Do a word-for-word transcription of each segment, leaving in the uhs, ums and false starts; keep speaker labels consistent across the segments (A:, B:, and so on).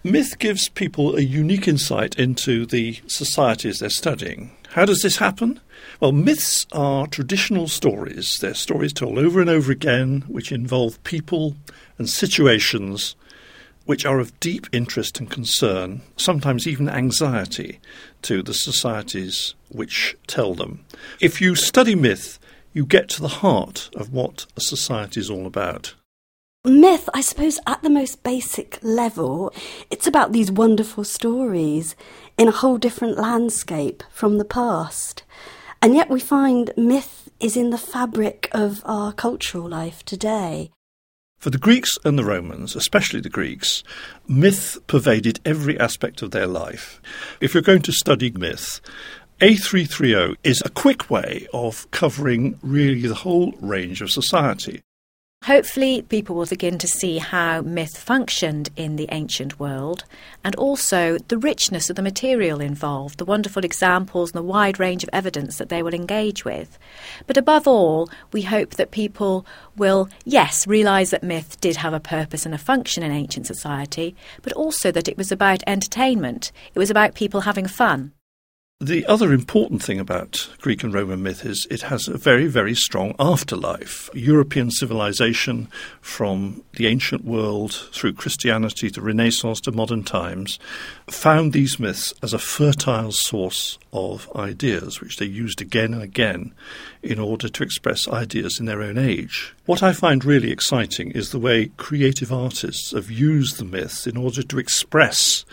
A: Myth gives people a unique insight into the societies they're studying. How does this happen? Well, myths are traditional stories. They're stories told over and over again which involve people and situations which are of deep interest and concern, sometimes even anxiety, to the societies which tell them. If you study myth, you get to the heart of what a society is all about.
B: Myth, I suppose, at the most basic level, it's about these wonderful stories in a whole different landscape from the past. And yet we find myth is in the fabric of our cultural life today.
A: For the Greeks and the Romans, especially the Greeks, myth pervaded every aspect of their life. If you're going to study myth, A three thirty is a quick way of covering really the whole range of society.
C: Hopefully people will begin to see how myth functioned in the ancient world, and also the richness of the material involved, the wonderful examples and the wide range of evidence that they will engage with. But above all, we hope that people will, yes, realise that myth did have a purpose and a function in ancient society, but also that it was about entertainment. It was about people having fun.
A: The other important thing about Greek and Roman myth is it has a very, very strong afterlife. European civilization, from the ancient world through Christianity to Renaissance to modern times, found these myths as a fertile source of ideas, which they used again and again in order to express ideas in their own age. What I find really exciting is the way creative artists have used the myths in order to express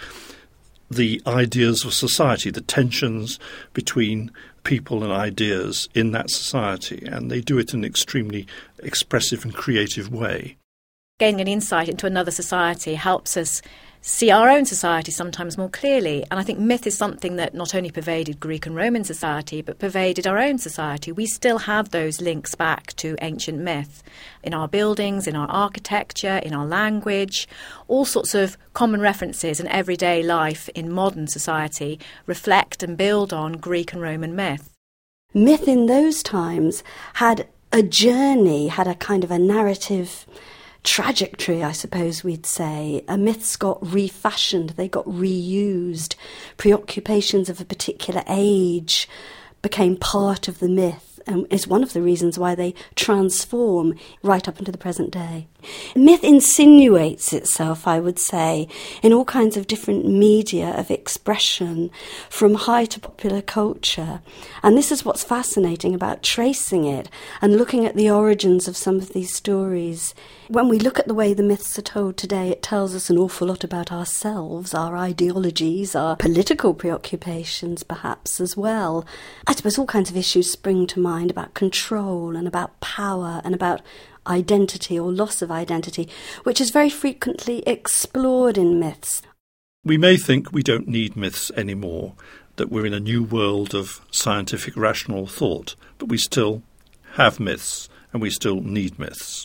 A: the ideas of society, the tensions between people and ideas in that society, and they do it in an extremely expressive and creative way.
C: Gaining an insight into another society helps us see our own society sometimes more clearly, and I think myth is something that not only pervaded Greek and Roman society, but pervaded our own society. We still have those links back to ancient myth in our buildings, in our architecture, in our language. All sorts of common references in everyday life in modern society reflect and build on Greek and Roman myth.
B: Myth in those times had a journey, had a kind of a narrative trajectory, I suppose we'd say. A myths got refashioned, they got reused. Preoccupations of a particular age became part of the myth, and is one of the reasons why they transform right up into the present day. Myth insinuates itself, I would say, in all kinds of different media of expression, from high to popular culture. And this is what's fascinating about tracing it and looking at the origins of some of these stories. When we look at the way the myths are told today, it tells us an awful lot about ourselves, our ideologies, our political preoccupations perhaps as well. I suppose all kinds of issues spring to mind about control and about power and about identity or loss of identity, which is very frequently explored in myths.
A: We may think we don't need myths anymore, that we're in a new world of scientific rational thought, but we still have myths and we still need myths.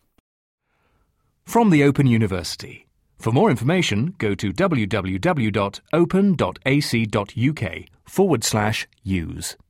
D: From the Open University. For more information, go to www.open.ac.uk forward slash use.